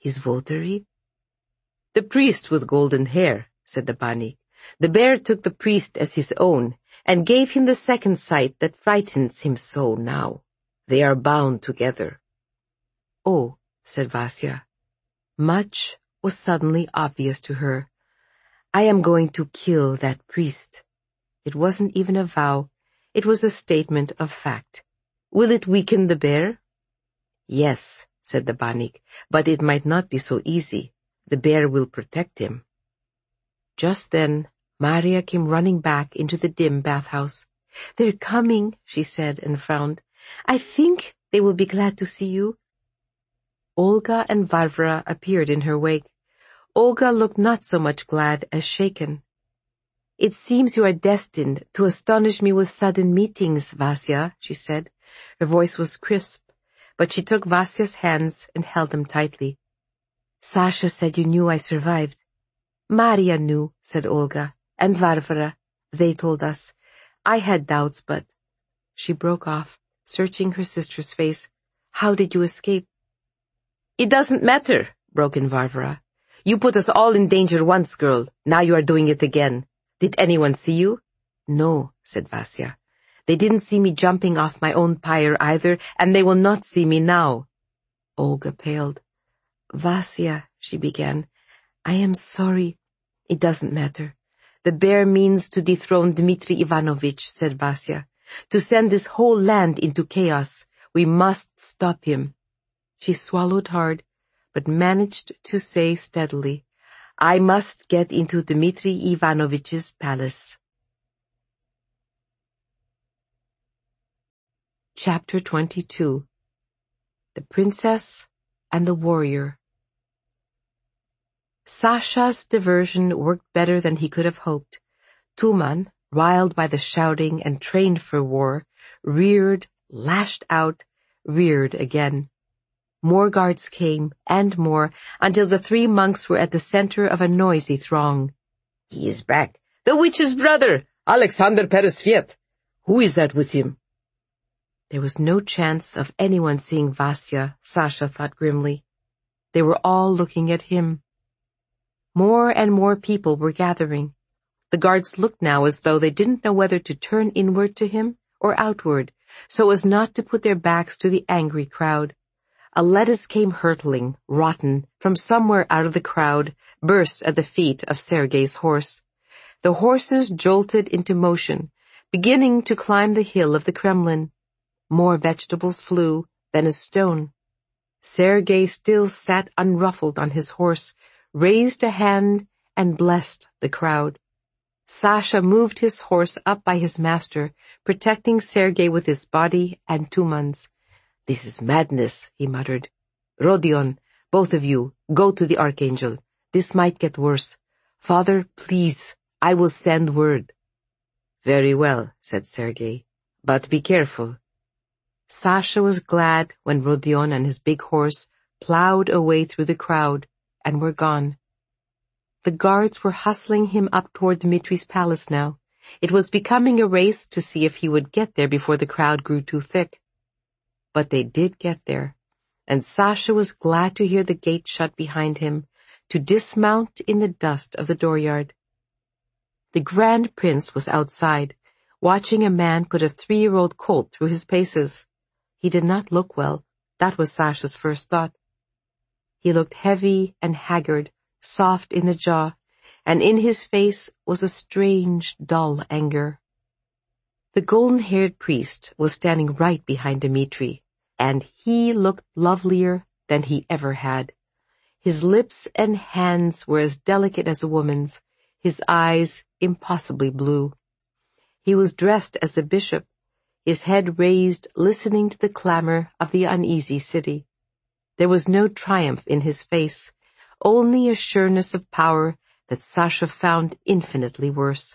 His votary? The priest with golden hair, said the banik. The bear took the priest as his own, and gave him the second sight that frightens him so now. They are bound together. Oh, said Vasya. Much was suddenly obvious to her. I am going to kill that priest. It wasn't even a vow. It was a statement of fact. Will it weaken the bear? Yes, said the banik, but it might not be so easy. The bear will protect him. Just then, Maria came running back into the dim bathhouse. They're coming, she said and frowned. I think they will be glad to see you. Olga and Varvara appeared in her wake. Olga looked not so much glad as shaken. It seems you are destined to astonish me with sudden meetings, Vasya, she said. Her voice was crisp, but she took Vasya's hands and held them tightly. Sasha said you knew I survived. Maria knew, said Olga, and Varvara. They told us. I had doubts, but... She broke off, searching her sister's face. How did you escape? It doesn't matter, broke in Varvara. You put us all in danger once, girl. Now you are doing it again. Did anyone see you? No, said Vasya. They didn't see me jumping off my own pyre either, and they will not see me now. Olga paled. Vasya, she began, I am sorry. It doesn't matter. The bear means to dethrone Dmitri Ivanovich, said Vasya. To send this whole land into chaos. We must stop him. She swallowed hard, but managed to say steadily, I must get into Dmitri Ivanovich's palace. Chapter 22. The Princess and the Warrior. Sasha's diversion worked better than he could have hoped. Tuman, riled by the shouting and trained for war, reared, lashed out, reared again. More guards came, and more, until the three monks were at the center of a noisy throng. He is back. The witch's brother, Alexander Peresviet. Who is that with him? There was no chance of anyone seeing Vasya, Sasha thought grimly. They were all looking at him. More and more people were gathering. The guards looked now as though they didn't know whether to turn inward to him or outward, so as not to put their backs to the angry crowd. A lettuce came hurtling, rotten, from somewhere out of the crowd, burst at the feet of Sergei's horse. The horses jolted into motion, beginning to climb the hill of the Kremlin. More vegetables flew, then a stone. Sergei still sat unruffled on his horse, raised a hand, and blessed the crowd. Sasha moved his horse up by his master, protecting Sergei with his body and Tuman's. This is madness, he muttered. Rodion, both of you, go to the Archangel. This might get worse. Father, please, I will send word. Very well, said Sergei, but be careful. Sasha was glad when Rodion and his big horse plowed away through the crowd and were gone. The guards were hustling him up toward Dmitri's palace now. It was becoming a race to see if he would get there before the crowd grew too thick. But they did get there, and Sasha was glad to hear the gate shut behind him, to dismount in the dust of the dooryard. The Grand Prince was outside, watching a man put a 3-year-old colt through his paces. He did not look well. That was Sasha's first thought. He looked heavy and haggard, soft in the jaw, and in his face was a strange, dull anger. The golden-haired priest was standing right behind Dmitri, and he looked lovelier than he ever had. His lips and hands were as delicate as a woman's, his eyes impossibly blue. He was dressed as a bishop, his head raised, listening to the clamor of the uneasy city. There was no triumph in his face, only a sureness of power that Sasha found infinitely worse.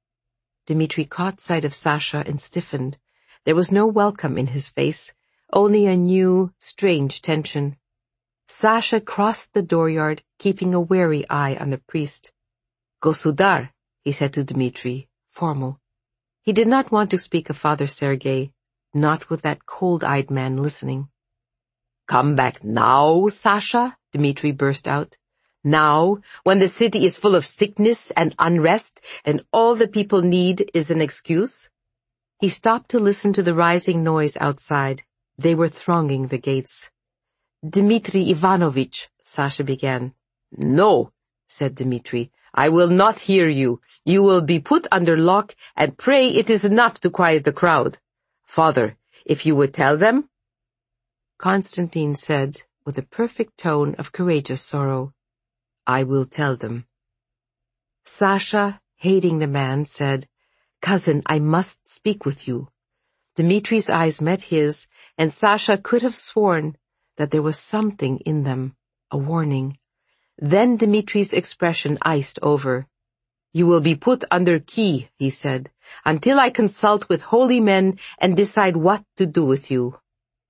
Dmitri caught sight of Sasha and stiffened. There was no welcome in his face, only a new, strange tension. Sasha crossed the dooryard, keeping a wary eye on the priest. Gosudar, he said to Dmitri, formal. He did not want to speak of Father Sergei, not with that cold-eyed man listening. Come back now, Sasha, Dmitri burst out. Now, when the city is full of sickness and unrest, and all the people need is an excuse? He stopped to listen to the rising noise outside. They were thronging the gates. Dmitri Ivanovich, Sasha began. No, said Dmitri. I will not hear you. You will be put under lock, and pray it is enough to quiet the crowd. Father, if you would tell them? Constantine said, with a perfect tone of courageous sorrow, I will tell them. Sasha, hating the man, said, Cousin, I must speak with you. Dmitri's eyes met his, and Sasha could have sworn that there was something in them, a warning. Then Dmitri's expression iced over. You will be put under key, he said, until I consult with holy men and decide what to do with you.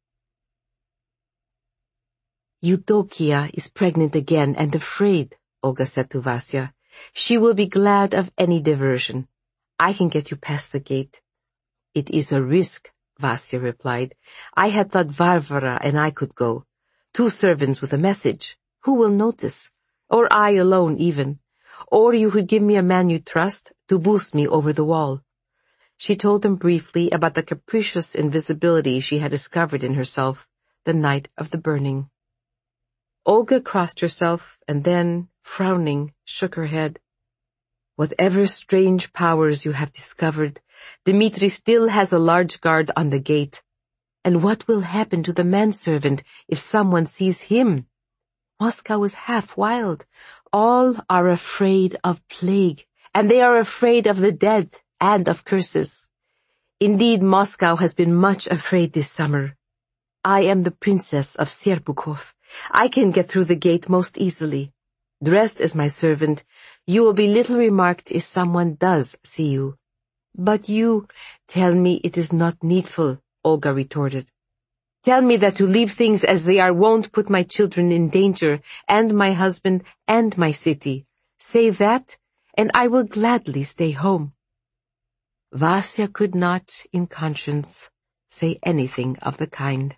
Eudokia is pregnant again and afraid, Olga said to Vasya. She will be glad of any diversion. I can get you past the gate. It is a risk, Vasya replied. I had thought Varvara and I could go. 2 servants with a message. Who will notice? Or I alone even. Or you could give me a man you trust to boost me over the wall. She told them briefly about the capricious invisibility she had discovered in herself the night of the burning. Olga crossed herself and then, frowning, shook her head. Whatever strange powers you have discovered, Dmitri still has a large guard on the gate. And what will happen to the manservant if someone sees him? Moscow is half wild. All are afraid of plague, and they are afraid of the dead and of curses. Indeed, Moscow has been much afraid this summer. I am the princess of Serpukhov. I can get through the gate most easily. Dressed as my servant, you will be little remarked if someone does see you. But you tell me it is not needful, Olga retorted. Tell me that to leave things as they are won't put my children in danger, and my husband, and my city. Say that, and I will gladly stay home. Vasya could not, in conscience, say anything of the kind.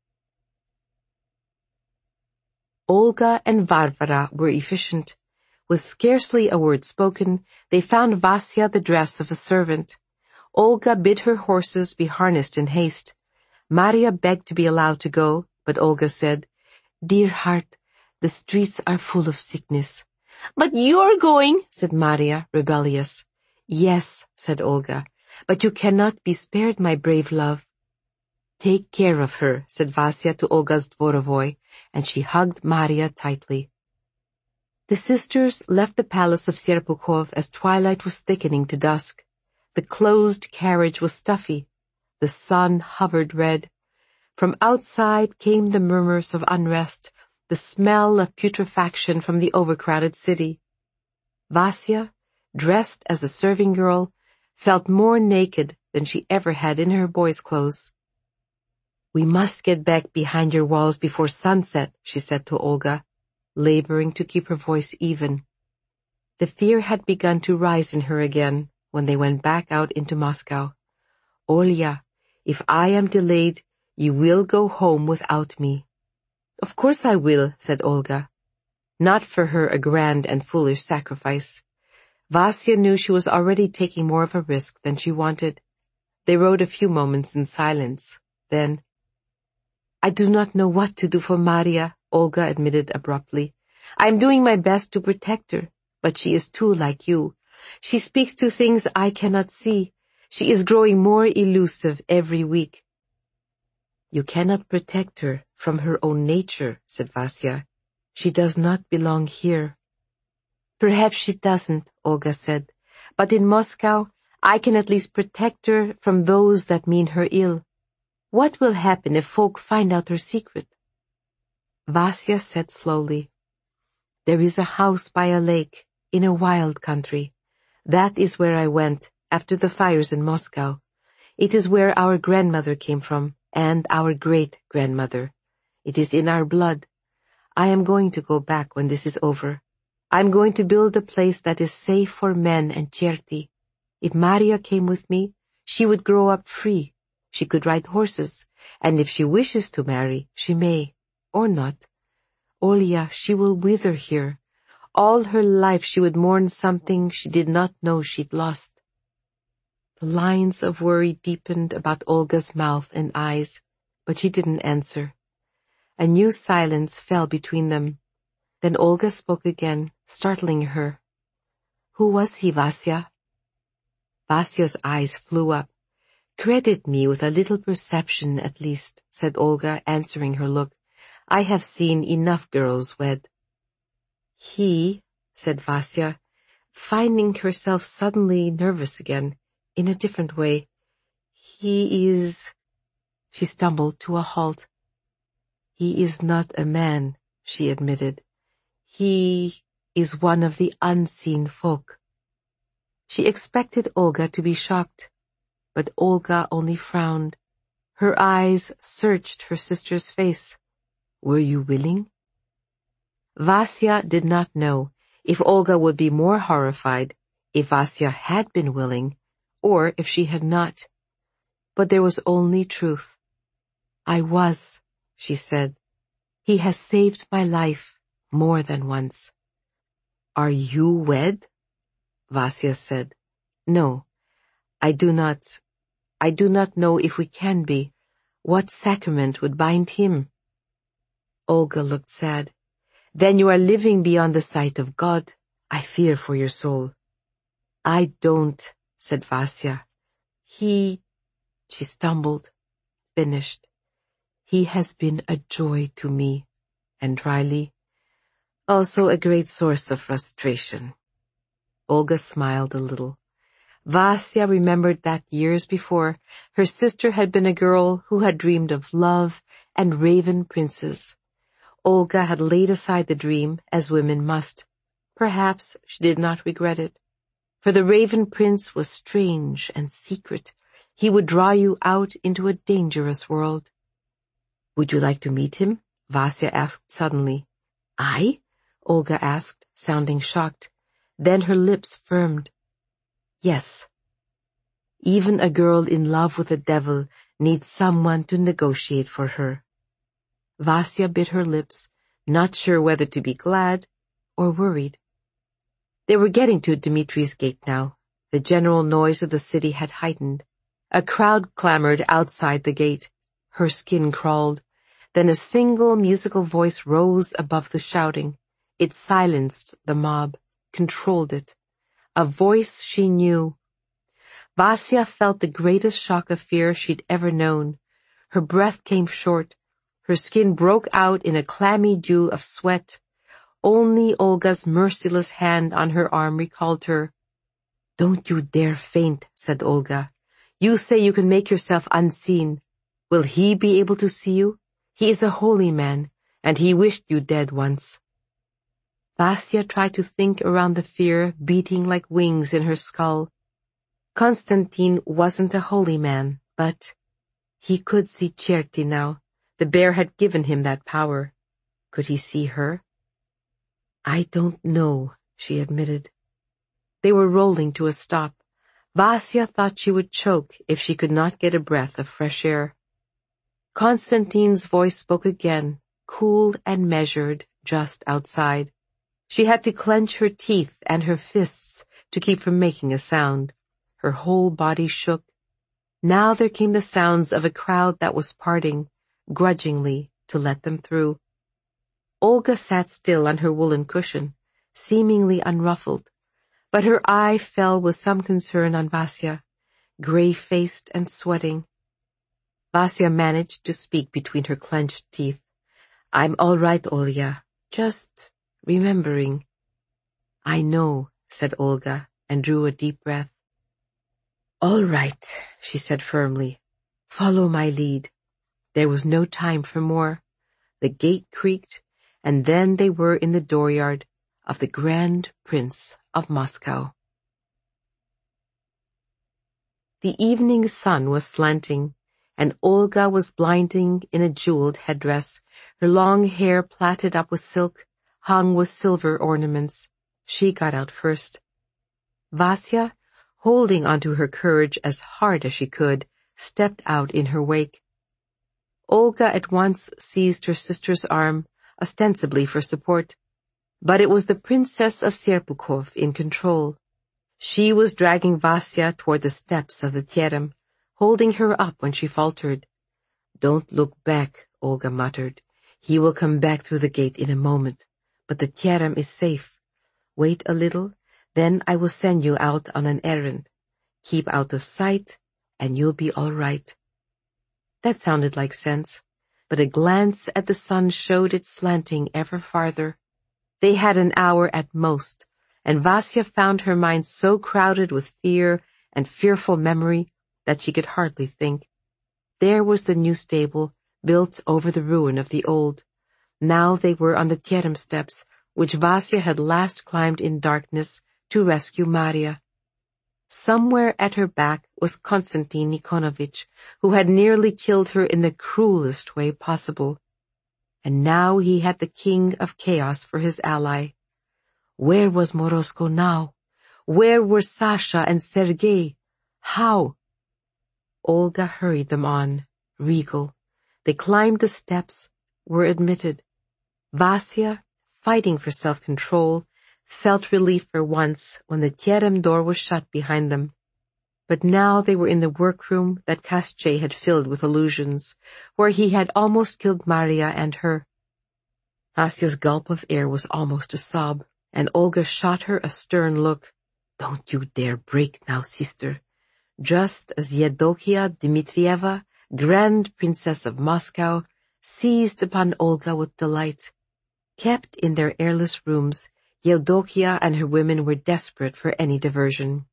Olga and Varvara were efficient. With scarcely a word spoken, they found Vasya the dress of a servant. Olga bid her horses be harnessed in haste. Maria begged to be allowed to go, but Olga said, Dear heart, the streets are full of sickness. But you're going, said Maria, rebellious. Yes, said Olga, but you cannot be spared, my brave love. Take care of her, said Vasya to Olga's dvorovoy, and she hugged Maria tightly. The sisters left the palace of Serpukhov as twilight was thickening to dusk. The closed carriage was stuffy. The sun hovered red. From outside came the murmurs of unrest, the smell of putrefaction from the overcrowded city. Vasya, dressed as a serving girl, felt more naked than she ever had in her boy's clothes. We must get back behind your walls before sunset, she said to Olga, laboring to keep her voice even. The fear had begun to rise in her again when they went back out into Moscow. Olya, if I am delayed, you will go home without me. Of course I will, said Olga. Not for her a grand and foolish sacrifice. Vasya knew she was already taking more of a risk than she wanted. They rode a few moments in silence. Then, I do not know what to do for Maria, Olga admitted abruptly. I am doing my best to protect her, but she is too like you. She speaks to things I cannot see. She is growing more elusive every week. You cannot protect her from her own nature, said Vasya. She does not belong here. Perhaps she doesn't, Olga said, but in Moscow I can at least protect her from those that mean her ill. What will happen if folk find out her secret? Vasya said slowly, There is a house by a lake in a wild country. That is where I went after the fires in Moscow. It is where our grandmother came from, and our great-grandmother. It is in our blood. I am going to go back when this is over. I am going to build a place that is safe for men and Cherti. If Maria came with me, she would grow up free. She could ride horses, and if she wishes to marry, she may, or not. Olya, she will wither here. All her life she would mourn something she did not know she'd lost. The lines of worry deepened about Olga's mouth and eyes, but she didn't answer. A new silence fell between them. Then Olga spoke again, startling her. Who was he, Vasya? Vasya's eyes flew up. Credit me with a little perception at least, said Olga, answering her look. I have seen enough girls wed. He, said Vasya, finding herself suddenly nervous again, in a different way. He is... She stumbled to a halt. He is not a man, she admitted. He is one of the unseen folk. She expected Olga to be shocked, but Olga only frowned. Her eyes searched her sister's face. Were you willing? Vasya did not know if Olga would be more horrified if Vasya had been willing, or if she had not. But there was only truth. I was, she said. He has saved my life more than once. Are you wed? Vasya said. No, I do not know if we can be. What sacrament would bind him? Olga looked sad. Then you are living beyond the sight of God. I fear for your soul. I don't, said Vasya. She stumbled, finished. He has been a joy to me, and dryly, also a great source of frustration. Olga smiled a little. Vasya remembered that years before, her sister had been a girl who had dreamed of love and raven princes. Olga had laid aside the dream, as women must. Perhaps she did not regret it. For the raven prince was strange and secret. He would draw you out into a dangerous world. Would you like to meet him? Vasya asked suddenly. I? Olga asked, sounding shocked. Then her lips firmed. Yes. Even a girl in love with the devil needs someone to negotiate for her. Vasya bit her lips, not sure whether to be glad or worried. They were getting to Dmitri's gate now. The general noise of the city had heightened. A crowd clamored outside the gate. Her skin crawled. Then a single musical voice rose above the shouting. It silenced the mob, controlled it. A voice she knew. Vasya felt the greatest shock of fear she'd ever known. Her breath came short. Her skin broke out in a clammy dew of sweat. Only Olga's merciless hand on her arm recalled her. Don't you dare faint, said Olga. You say you can make yourself unseen. Will he be able to see you? He is a holy man, and he wished you dead once. Vasya tried to think around the fear beating like wings in her skull. Constantine wasn't a holy man, but he could see Cherti now. The bear had given him that power. Could he see her? I don't know, she admitted. They were rolling to a stop. Vasya thought she would choke if she could not get a breath of fresh air. Constantine's voice spoke again, cool and measured, just outside. She had to clench her teeth and her fists to keep from making a sound. Her whole body shook. Now there came the sounds of a crowd that was parting, grudgingly, to let them through. Olga sat still on her woolen cushion, seemingly unruffled, but her eye fell with some concern on Vasya, gray-faced and sweating. Vasya managed to speak between her clenched teeth. I'm all right, Olya. Just remembering. I know, said Olga, and drew a deep breath. All right, she said firmly. Follow my lead. There was no time for more. The gate creaked, and then they were in the dooryard of the Grand Prince of Moscow. The evening sun was slanting, and Olga was blinding in a jeweled headdress, her long hair plaited up with silk, hung with silver ornaments. She got out first. Vasya, holding onto her courage as hard as she could, stepped out in her wake. Olga at once seized her sister's arm, ostensibly for support. But it was the Princess of Serpukhov in control. She was dragging Vasya toward the steps of the Terem, holding her up when she faltered. "Don't look back," Olga muttered. "He will come back through the gate in a moment, but the Terem is safe. Wait a little, then I will send you out on an errand. Keep out of sight, and you'll be all right." That sounded like sense, but a glance at the sun showed it slanting ever farther. They had an hour at most, and Vasya found her mind so crowded with fear and fearful memory that she could hardly think. There was the new stable, built over the ruin of the old. Now they were on the Terem steps, which Vasya had last climbed in darkness to rescue Maria. Somewhere at her back was Konstantin Nikonovich, who had nearly killed her in the cruelest way possible. And now he had the king of chaos for his ally. Where was Morosko now? Where were Sasha and Sergei? How? Olga hurried them on, regal. They climbed the steps, were admitted. Vasya, fighting for self-control, felt relief for once when the Terem door was shut behind them. But now they were in the workroom that Kastchei had filled with illusions, where he had almost killed Maria and her. Vasya's gulp of air was almost a sob, and Olga shot her a stern look. "Don't you dare break now, sister." Just as Yevdokia Dmitrieva, Grand Princess of Moscow, seized upon Olga with delight. Kept in their airless rooms, Yevdokia and her women were desperate for any diversion.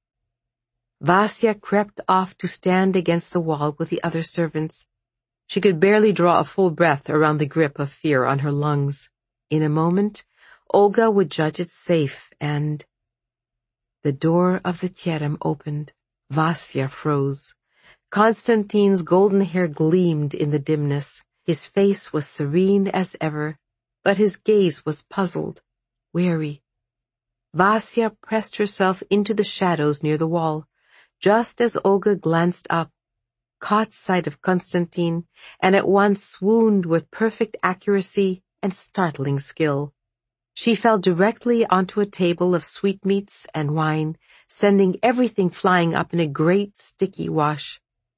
Vasya crept off to stand against the wall with the other servants. She could barely draw a full breath around the grip of fear on her lungs. In a moment, Olga would judge it safe, and... The door of the Terem opened. Vasya froze. Konstantin's golden hair gleamed in the dimness. His face was serene as ever, but his gaze was puzzled, wary. Vasya pressed herself into the shadows near the wall, just as Olga glanced up, caught sight of Konstantin, and at once swooned with perfect accuracy and startling skill. She fell directly onto a table of sweetmeats and wine, sending everything flying up in a great sticky wash.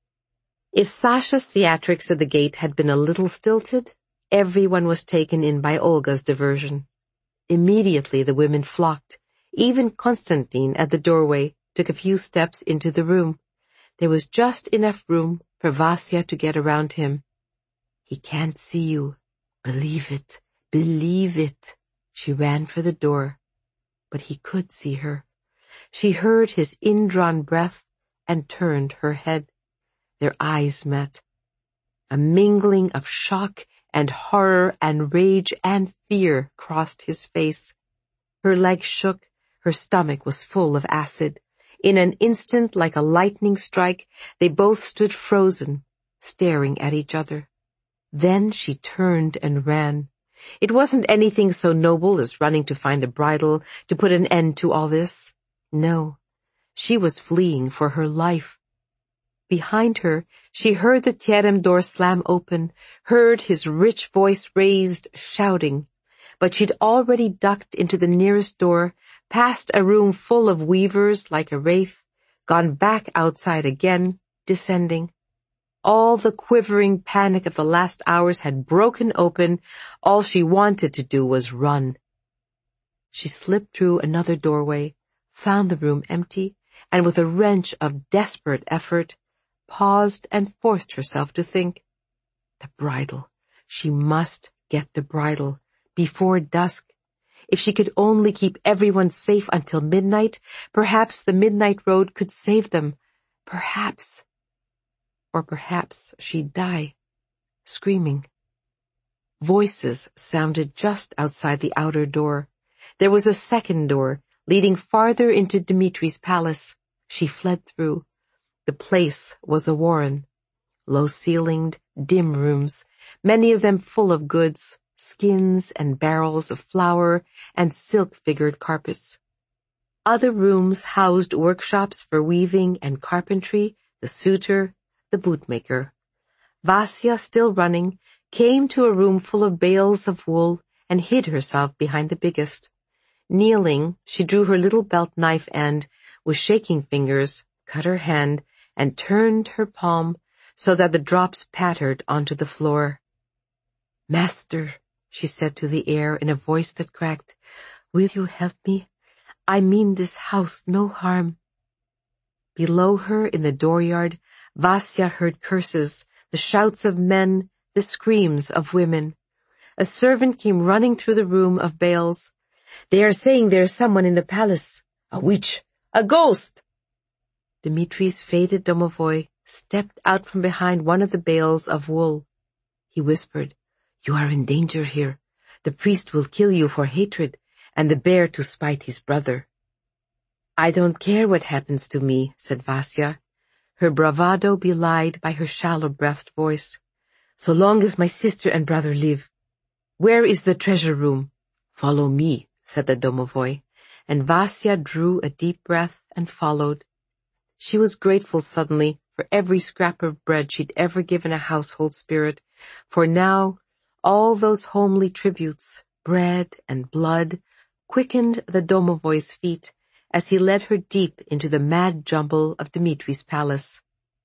If Sasha's theatrics at the gate had been a little stilted, everyone was taken in by Olga's diversion. Immediately the women flocked. Even Konstantin at the doorway took a few steps into the room. There was just enough room for Vasya to get around him. "He can't see you. Believe it. Believe it." She ran for the door, but he could see her. She heard his indrawn breath and turned her head. Their eyes met. A mingling of shock and horror and rage and fear crossed his face. Her legs shook, her stomach was full of acid. In an instant, like a lightning strike, they both stood frozen, staring at each other. Then she turned and ran. It wasn't anything so noble as running to find a bridle, to put an end to all this. No, she was fleeing for her life. Behind her, she heard the Terem door slam open, heard his rich voice raised, shouting. But she'd already ducked into the nearest door, past a room full of weavers like a wraith, gone back outside again, descending. All the quivering panic of the last hours had broken open. All she wanted to do was run. She slipped through another doorway, found the room empty, and with a wrench of desperate effort, paused and forced herself to think. The bridle. She must get the bridle before dusk. If she could only keep everyone safe until midnight, perhaps the midnight road could save them. Perhaps. Or perhaps she'd die, screaming. Voices sounded just outside the outer door. There was a second door, leading farther into Dmitri's palace. She fled through. The place was a warren. Low-ceilinged, dim rooms, many of them full of goods, skins and barrels of flour and silk-figured carpets. Other rooms housed workshops for weaving and carpentry, the suitor, the bootmaker. Vasya, still running, came to a room full of bales of wool and hid herself behind the biggest. Kneeling, she drew her little belt knife and, with shaking fingers, cut her hand and turned her palm so that the drops pattered onto the floor. "Master," she said to the air in a voice that cracked, "will you help me? I mean this house no harm." Below her in the dooryard, Vasya heard curses, the shouts of men, the screams of women. A servant came running through the room of bales. "They are saying there is someone in the palace. A witch! A ghost!" Dmitri's faded domovoi stepped out from behind one of the bales of wool. He whispered, "You are in danger here. The priest will kill you for hatred, and the bear to spite his brother." "I don't care what happens to me," said Vasya, her bravado belied by her shallow-breathed voice, "so long as my sister and brother live. Where is the treasure room?" "Follow me," said the domovoi, and Vasya drew a deep breath and followed. She was grateful suddenly for every scrap of bread she'd ever given a household spirit, for now all those homely tributes, bread and blood, quickened the domovoi's feet as he led her deep into the mad jumble of Dmitri's palace.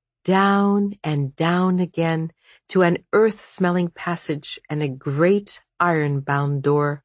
Down and down again to an earth-smelling passage and a great iron-bound door.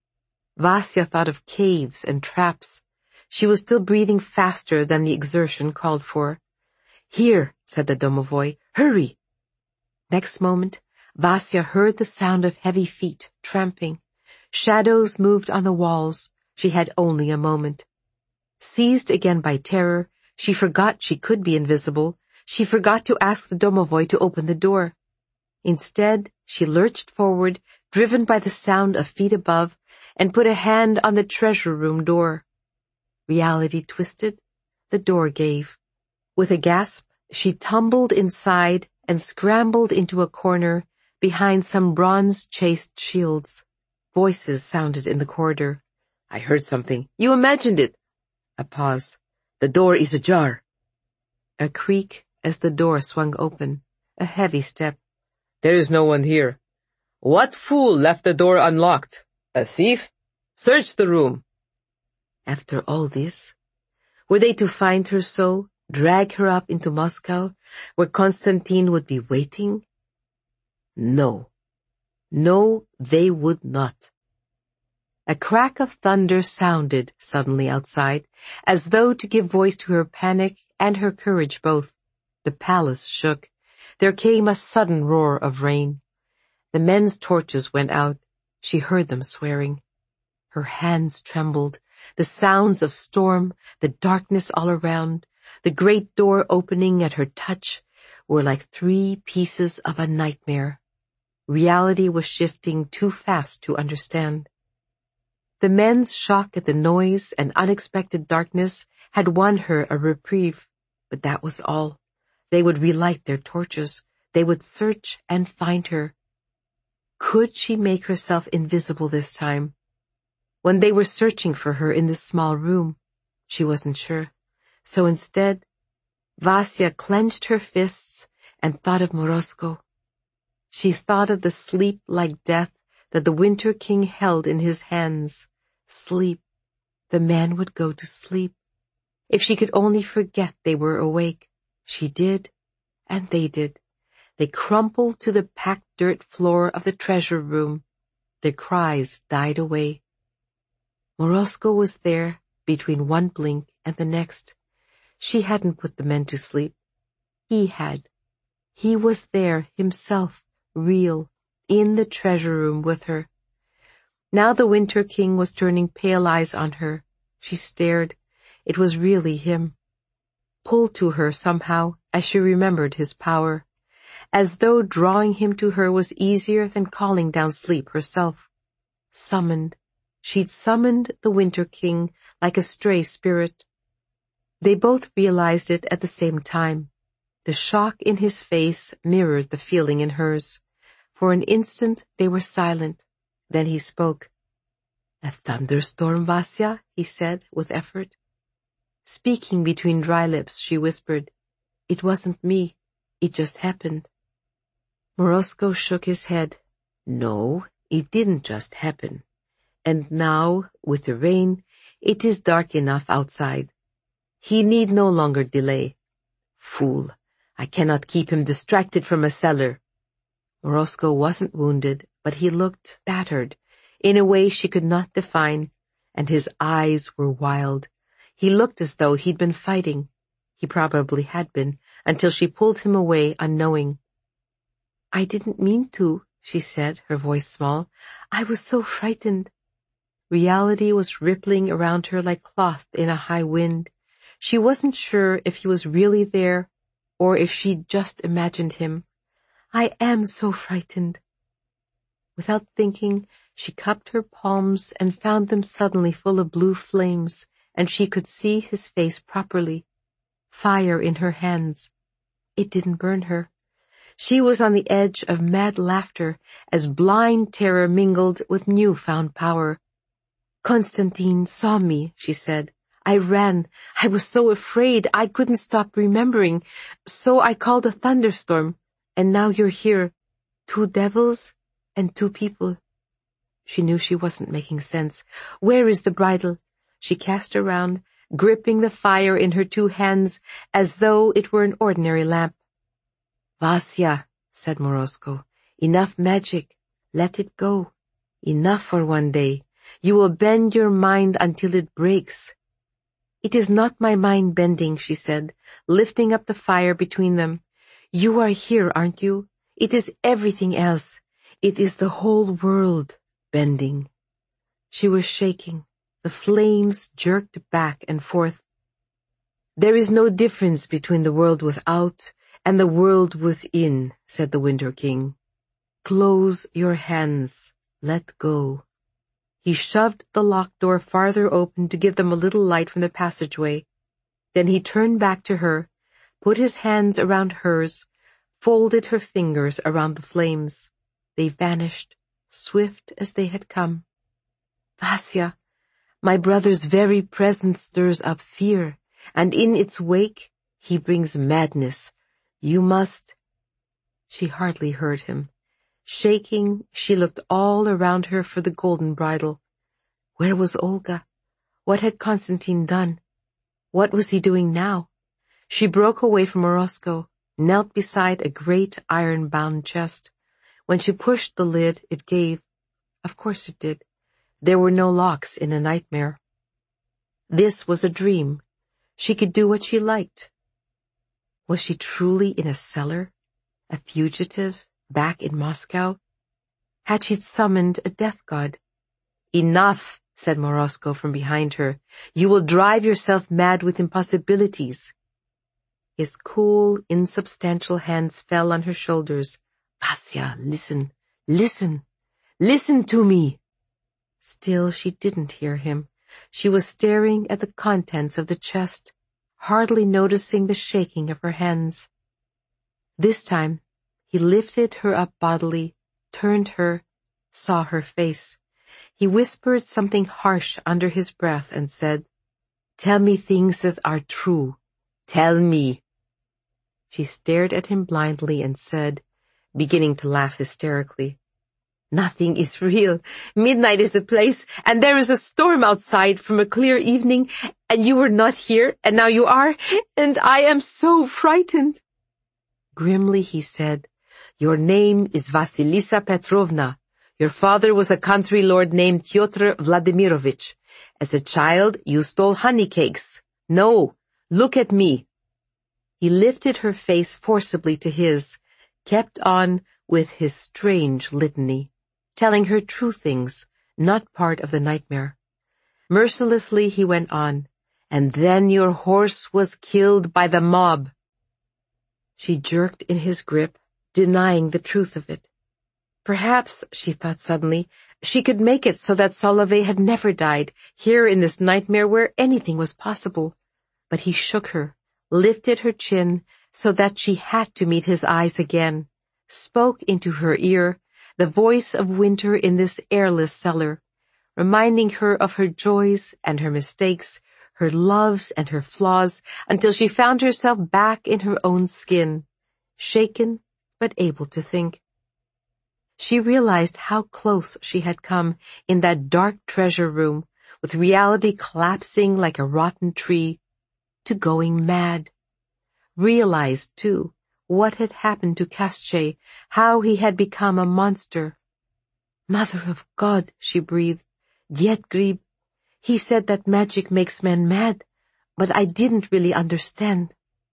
Vasya thought of caves and traps. She was still breathing faster than the exertion called for. "Here," said the domovoi, "hurry!" Next moment, Vasya heard the sound of heavy feet tramping. Shadows moved on the walls. She had only a moment. Seized again by terror, she forgot she could be invisible. She forgot to ask the domovoi to open the door. Instead, she lurched forward, driven by the sound of feet above, and put a hand on the treasure room door. Reality twisted. The door gave. With a gasp, she tumbled inside and scrambled into a corner behind some bronze-chased shields. Voices sounded in the corridor. "I heard something. You imagined it." A pause. "The door is ajar." A creak as the door swung open. A heavy step. "There is no one here." "What fool left the door unlocked? A thief? Search the room." After all this, were they to find her so, drag her up into Moscow, where Konstantin would be waiting? No. No, they would not. A crack of thunder sounded suddenly outside, as though to give voice to her panic and her courage both. The palace shook. There came a sudden roar of rain. The men's torches went out. She heard them swearing. Her hands trembled. The sounds of storm, the darkness all around, the great door opening at her touch were like 3 pieces of a nightmare. Reality was shifting too fast to understand. The men's shock at the noise and unexpected darkness had won her a reprieve, but that was all. They would relight their torches. They would search and find her. Could she make herself invisible this time? When they were searching for her in this small room, she wasn't sure. So instead, Vasya clenched her fists and thought of Morozko. She thought of the sleep like death that the Winter King held in his hands. Sleep. The man would go to sleep. If she could only forget they were awake. She did, and they did. They crumpled to the packed dirt floor of the treasure room. Their cries died away. Morozko was there between one blink and the next. She hadn't put the men to sleep. He had. He was there himself, real, in the treasure room with her. Now the Winter King was turning pale eyes on her. She stared. It was really him. Pulled to her somehow as she remembered his power, as though drawing him to her was easier than calling down sleep herself. Summoned. She'd summoned the Winter King like a stray spirit. They both realized it at the same time. The shock in his face mirrored the feeling in hers. For an instant they were silent. Then he spoke. "A thunderstorm, Vasya?" he said with effort. Speaking between dry lips, she whispered, "It wasn't me. It just happened." Morozko shook his head. "No, It didn't just happen. And now, with the rain, it is dark enough outside. He need no longer delay. Fool, I cannot keep him distracted from a cellar. Morosco wasn't wounded, but he looked battered, in a way she could not define, and his eyes were wild. He looked as though he'd been fighting. He probably had been, until she pulled him away unknowing. I didn't mean to, she said, her voice small. I was so frightened. Reality was rippling around her like cloth in a high wind. She wasn't sure if he was really there, or if she'd just imagined him. I am so frightened. Without thinking, she cupped her palms and found them suddenly full of blue flames, and she could see his face properly. Fire in her hands. It didn't burn her. She was on the edge of mad laughter as blind terror mingled with new-found power. Constantine saw me, she said. I ran. I was so afraid I couldn't stop remembering, so I called a thunderstorm. And now you're here. 2 devils and 2 people. She knew she wasn't making sense. Where is the bridle? She cast around, gripping the fire in her 2 hands as though it were an ordinary lamp. Vasya, said Morosco, enough magic. Let it go. Enough for one day. You will bend your mind until it breaks. It is not my mind bending, she said, lifting up the fire between them. You are here, aren't you? It is everything else. It is the whole world bending. She was shaking. The flames jerked back and forth. There is no difference between the world without and the world within, said the Winter King. Close your hands. Let go. He shoved the locked door farther open to give them a little light from the passageway. Then he turned back to her, put his hands around hers, folded her fingers around the flames. They vanished, swift as they had come. Vasya, my brother's very presence stirs up fear, and in its wake he brings madness. You must— She hardly heard him. Shaking, she looked all around her for the golden bridle. Where was Olga? What had Constantine done? What was he doing now? She broke away from Morosco, knelt beside a great iron-bound chest. When she pushed the lid, it gave. Of course it did. There were no locks in a nightmare. This was a dream. She could do what she liked. Was she truly in a cellar? A fugitive? Back in Moscow? Had she summoned a death god? Enough, said Morosco from behind her. You will drive yourself mad with impossibilities. His cool, insubstantial hands fell on her shoulders. Vasya, listen, listen, listen to me. Still she didn't hear him. She was staring at the contents of the chest, hardly noticing the shaking of her hands. This time, he lifted her up bodily, turned her, saw her face. He whispered something harsh under his breath and said, Tell me things that are true. Tell me. She stared at him blindly and said, beginning to laugh hysterically, Nothing is real. Midnight is a place, and there is a storm outside from a clear evening, and you were not here, and now you are, and I am so frightened. Grimly he said, Your name is Vasilisa Petrovna. Your father was a country lord named Pyotr Vladimirovich. As a child, you stole honey cakes. No, look at me. He lifted her face forcibly to his, kept on with his strange litany, telling her true things, not part of the nightmare. Mercilessly he went on, And then your horse was killed by the mob. She jerked in his grip, denying the truth of it. Perhaps, she thought suddenly, she could make it so that Solovey had never died, here in this nightmare where anything was possible. But he shook her, lifted her chin so that she had to meet his eyes again, spoke into her ear, the voice of winter in this airless cellar, reminding her of her joys and her mistakes, her loves and her flaws, until she found herself back in her own skin, shaken but able to think. She realized how close she had come in that dark treasure room, with reality collapsing like a rotten tree, to going mad. Realized, too, what had happened to Kastche, how he had become a monster. "Mother of God," she breathed, "Dietgrib, he said that magic makes men mad, but I didn't really understand."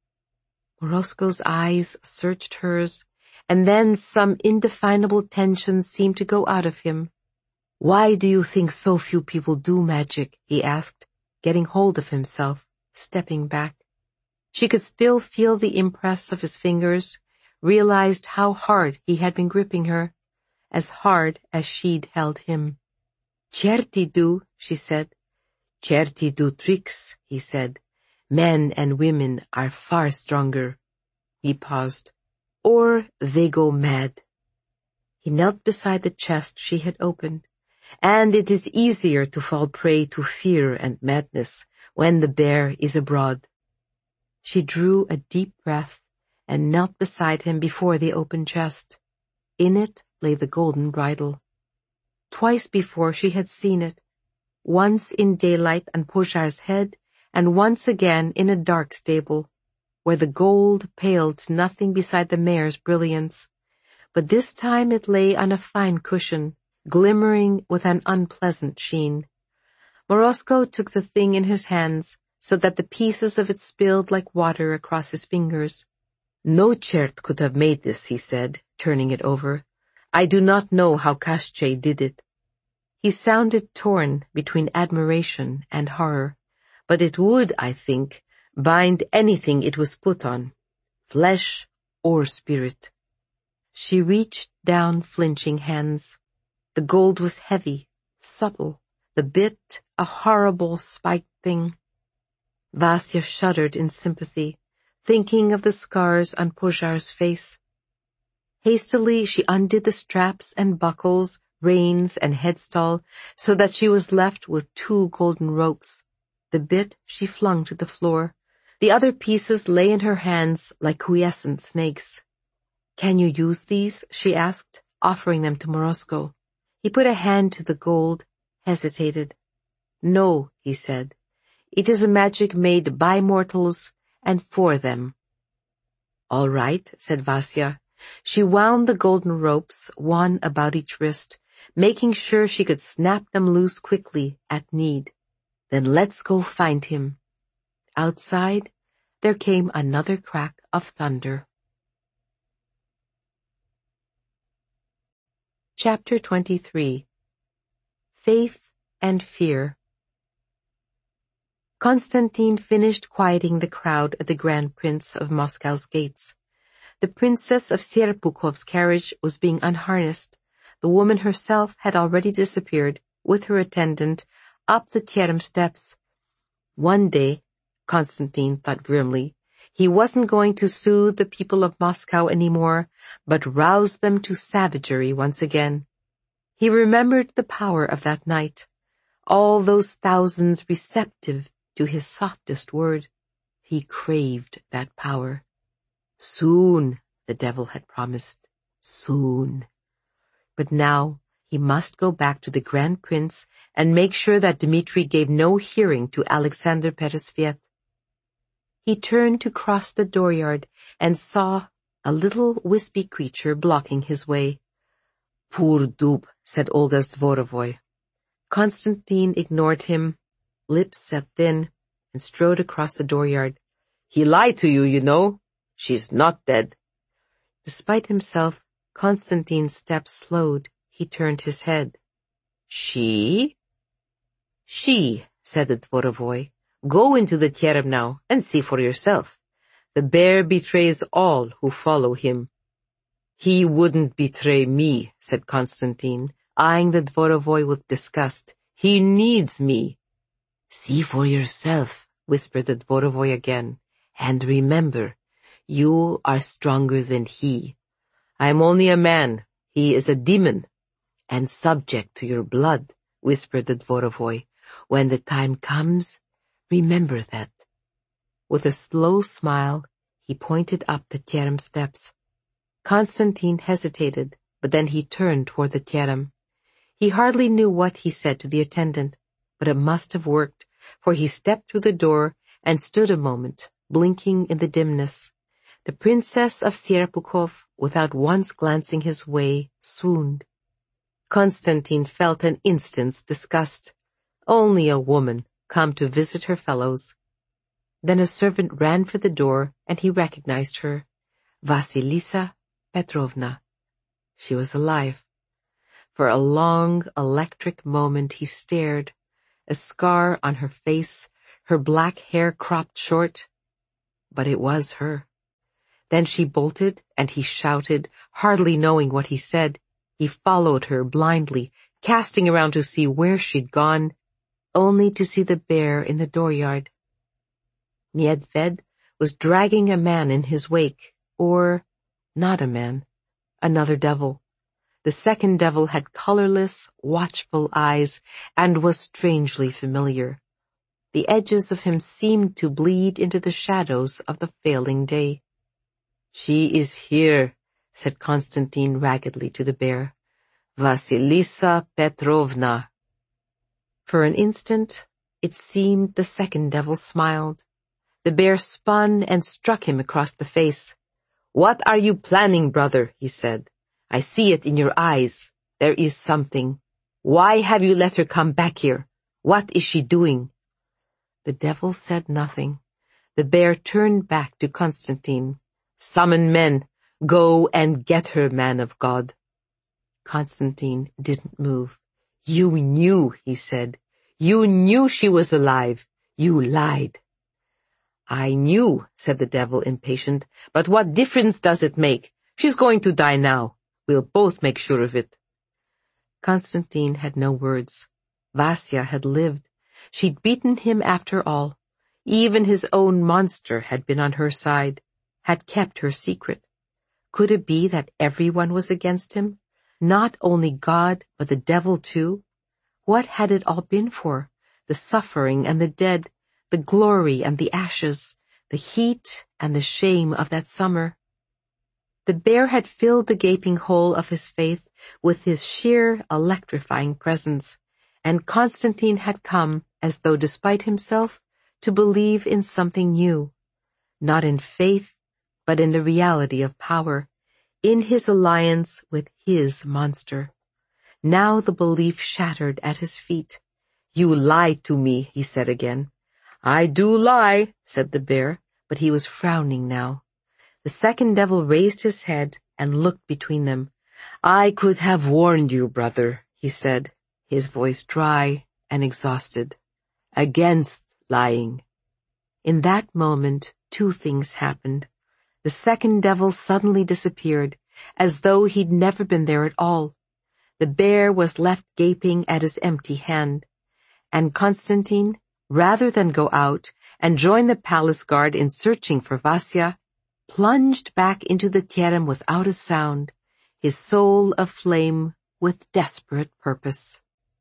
Morosco's eyes searched hers, and then some indefinable tension seemed to go out of him. "Why do you think so few people do magic?" he asked, getting hold of himself, stepping back. She could still feel the impress of his fingers, realized how hard he had been gripping her, as hard as she'd held him. "Certi do," she said. "Certi do tricks," he said. "Men and women are far stronger." He paused. "Or they go mad." He knelt beside the chest she had opened. "And it is easier to fall prey to fear and madness when the bear is abroad." She drew a deep breath and knelt beside him before the open chest. In it lay the golden bridle. Twice before she had seen it, once in daylight on Pojar's head, and once again in a dark stable, where the gold paled to nothing beside the mare's brilliance. But this time it lay on a fine cushion, glimmering with an unpleasant sheen. Morosco took the thing in his hands, so that the pieces of it spilled like water across his fingers. "No Chert could have made this," he said, turning it over. "I do not know how Kastche did it." He sounded torn between admiration and horror, but it would, I think, bind anything it was put on, flesh or spirit. She reached down flinching hands. The gold was heavy, supple, the bit a horrible spiked thing. Vasya shuddered in sympathy, thinking of the scars on Pojar's face. Hastily she undid the straps and buckles, reins and headstall, so that she was left with 2 golden ropes. The bit she flung to the floor. The other pieces lay in her hands like quiescent snakes. "Can you use these?" she asked, offering them to Morosco. He put a hand to the gold, hesitated. "No," he said. "It is a magic made by mortals and for them." "All right," said Vasya. She wound the golden ropes, one about each wrist, making sure she could snap them loose quickly at need. "Then let's go find him." Outside, there came another crack of thunder. Chapter 23. Faith and Fear. Constantine finished quieting the crowd at the Grand Prince of Moscow's gates. The Princess of Serpukhov's carriage was being unharnessed. The woman herself had already disappeared, with her attendant, up the Terem steps. One day, Constantine thought grimly, he wasn't going to soothe the people of Moscow anymore, but rouse them to savagery once again. He remembered the power of that night, all those thousands receptive to his softest word. He craved that power. Soon, the devil had promised. Soon. But now he must go back to the Grand Prince and make sure that Dmitri gave no hearing to Alexander Peresviet. He turned to cross the dooryard and saw a little wispy creature blocking his way. "Poor dupe," said Olga's Dvorovoy. Constantine ignored him, lips set thin, and strode across the dooryard. "He lied to you, you know. She's not dead." Despite himself, Constantine's steps slowed. He turned his head. "She?" "She," said the Dvorovoy. "Go into the Terem now and see for yourself. The bear betrays all who follow him." "He wouldn't betray me," said Constantine, eyeing the Dvorovoy with disgust. "He needs me." "See for yourself," whispered the Dvorovoy again. "And remember, you are stronger than he. I am only a man. He is a demon. And subject to your blood," whispered the Dvorovoy. "When the time comes, remember that." With a slow smile, he pointed up the Terem steps. Constantine hesitated, but then he turned toward the terem. He hardly knew what he said to the attendant, but it must have worked, for he stepped through the door and stood a moment, blinking in the dimness. The Princess of Serpukhov, without once glancing his way, swooned. Constantine felt an instant's disgust. Only a woman, come to visit her fellows. Then a servant ran for the door, and he recognized her. Vasilisa Petrovna. She was alive. For a long, electric moment he stared, a scar on her face, her black hair cropped short. But it was her. Then she bolted, and he shouted, hardly knowing what he said. He followed her blindly, casting around to see where she'd gone, only to see the bear in the dooryard. Medved was dragging a man in his wake, or not a man, another devil. The second devil had colorless, watchful eyes and was strangely familiar. The edges of him seemed to bleed into the shadows of the failing day. "She is here," said Constantine raggedly to the bear. "Vasilisa Petrovna." For an instant, it seemed the second devil smiled. The bear spun and struck him across the face. "What are you planning, brother?" he said. "I see it in your eyes. There is something. Why have you let her come back here? What is she doing?" The devil said nothing. The bear turned back to Constantine. "Summon men. Go and get her, man of God." Constantine didn't move. "You knew," he said. "You knew she was alive. You lied." "I knew," said the devil, impatient, "but what difference does it make? She's going to die now. We'll both make sure of it." Constantine had no words. Vasya had lived. She'd beaten him after all. Even his own monster had been on her side, had kept her secret. Could it be that everyone was against him? Not only God, but the devil too? What had it all been for? The suffering and the dead, the glory and the ashes, the heat and the shame of that summer. The bear had filled the gaping hole of his faith with his sheer, electrifying presence, and Constantine had come, as though despite himself, to believe in something new. Not in faith, but in the reality of power, in his alliance with his monster. Now the belief shattered at his feet. "You lied to me," he said again. "I do lie," said the bear, but he was frowning now. The second devil raised his head and looked between them. "I could have warned you, brother," he said, his voice dry and exhausted, "against lying." In that moment, two things happened. The second devil suddenly disappeared, as though he'd never been there at all. The bear was left gaping at his empty hand, and Constantine, rather than go out and join the palace guard in searching for Vasya, plunged back into the terem without a sound, his soul aflame with desperate purpose.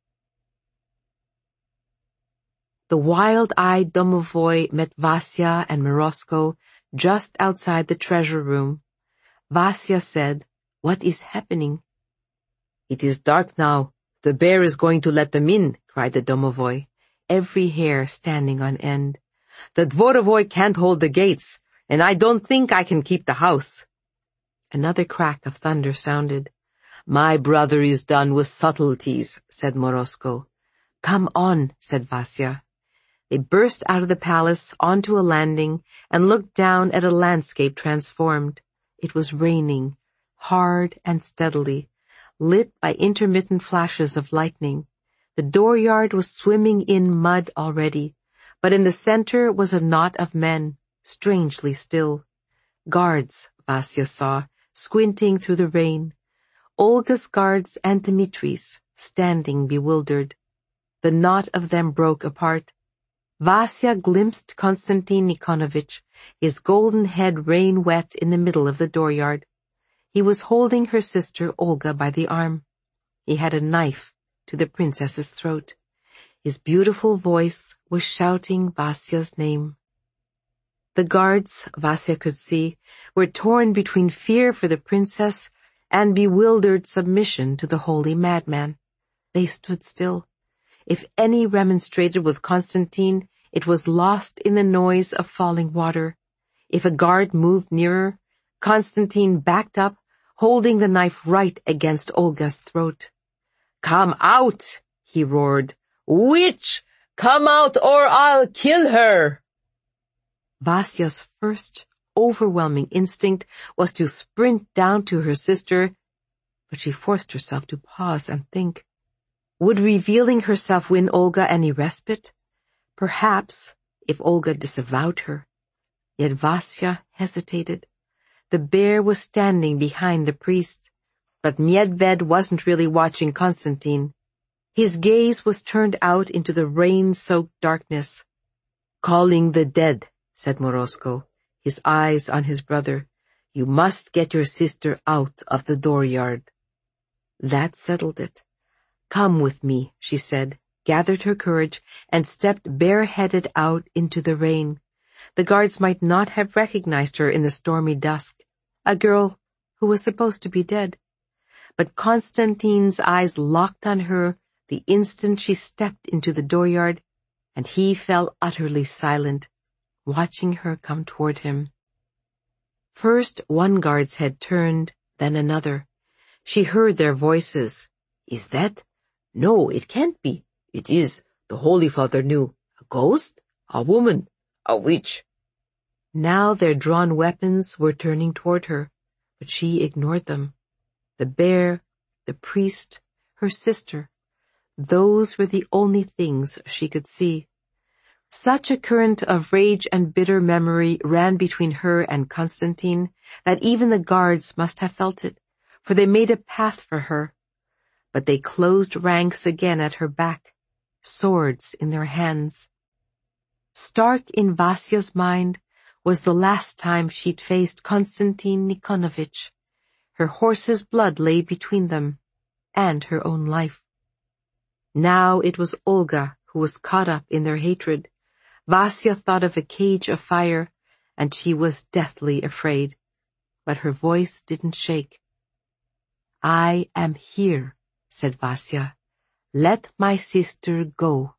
The wild-eyed domovoi met Vasya and Morosko just outside the treasure room. Vasya said, "What is happening?" "It is dark now. The bear is going to let them in," cried the domovoi, every hair standing on end. "The dvorovoi can't hold the gates, and I don't think I can keep the house." Another crack of thunder sounded. "My brother is done with subtleties," said Morosko. "Come on," said Vasya. They burst out of the palace onto a landing and looked down at a landscape transformed. It was raining, hard and steadily, lit by intermittent flashes of lightning. The dooryard was swimming in mud already, but in the center was a knot of men, strangely still. Guards, Vasya saw, squinting through the rain. Olga's guards and Dmitri's, standing bewildered. The knot of them broke apart. Vasya glimpsed Konstantin Nikonovich, his golden head rain-wet in the middle of the dooryard. He was holding her sister Olga by the arm. He had a knife to the princess's throat. His beautiful voice was shouting Vasya's name. The guards, Vasya could see, were torn between fear for the princess and bewildered submission to the holy madman. They stood still. If any remonstrated with Constantine, it was lost in the noise of falling water. If a guard moved nearer, Constantine backed up, holding the knife right against Olga's throat. "Come out!" he roared. "Witch! Come out or I'll kill her!" Vasya's first overwhelming instinct was to sprint down to her sister, but she forced herself to pause and think. Would revealing herself win Olga any respite? Perhaps, if Olga disavowed her. Yet Vasya hesitated. The bear was standing behind the priest, but Medved wasn't really watching Constantine. His gaze was turned out into the rain-soaked darkness. "Calling the dead," said Morosko, his eyes on his brother. "You must get your sister out of the dooryard." That settled it. "Come with me," she said, gathered her courage, and stepped bareheaded out into the rain. The guards might not have recognized her in the stormy dusk, a girl who was supposed to be dead. But Constantine's eyes locked on her the instant she stepped into the dooryard, and he fell utterly silent, watching her come toward him. First one guard's head turned, then another. She heard their voices. "Is that? No, it can't be. It is. The Holy Father knew. A ghost? A woman? A witch?" Now their drawn weapons were turning toward her, but she ignored them. The bear, the priest, her sister, those were the only things she could see. Such a current of rage and bitter memory ran between her and Constantine that even the guards must have felt it, for they made a path for her. But they closed ranks again at her back, swords in their hands. Stark in Vasya's mind was the last time she'd faced Constantine Nikonovich. Her horse's blood lay between them, and her own life. Now it was Olga who was caught up in their hatred. Vasya thought of a cage of fire, and she was deathly afraid. But her voice didn't shake. "I am here," said Vasya. "Let my sister go."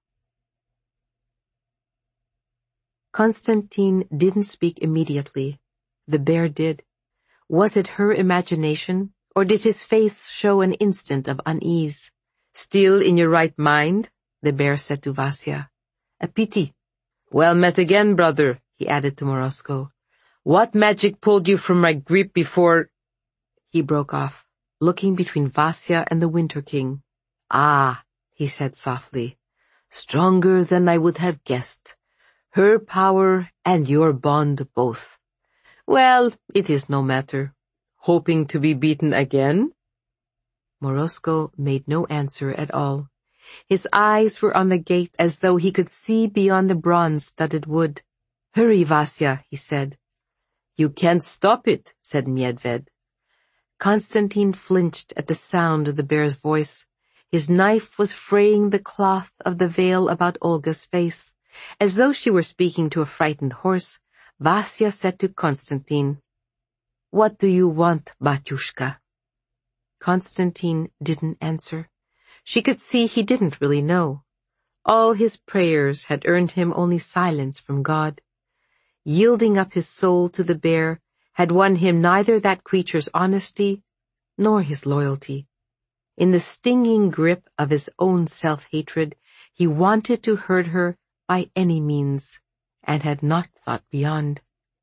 Constantine didn't speak immediately. The bear did. Was it her imagination, or did his face show an instant of unease? "Still in your right mind?" the bear said to Vasya. "A pity. Well met again, brother," he added to Morosko. "What magic pulled you from my grip before—" He broke off, looking between Vasya and the Winter King. "Ah," he said softly, "stronger than I would have guessed. Her power and your bond both. Well, it is no matter. Hoping to be beaten again?" Morosko made no answer at all. His eyes were on the gate as though he could see beyond the bronze-studded wood. "Hurry, Vasya," he said. "You can't stop it," said Medved. Constantine flinched at the sound of the bear's voice. His knife was fraying the cloth of the veil about Olga's face. As though she were speaking to a frightened horse, Vasya said to Constantine, "What do you want, Batyushka?" Constantine didn't answer. She could see he didn't really know. All his prayers had earned him only silence from God. Yielding up his soul to the bear had won him neither that creature's honesty nor his loyalty. In the stinging grip of his own self-hatred, he wanted to hurt her by any means, and had not thought beyond.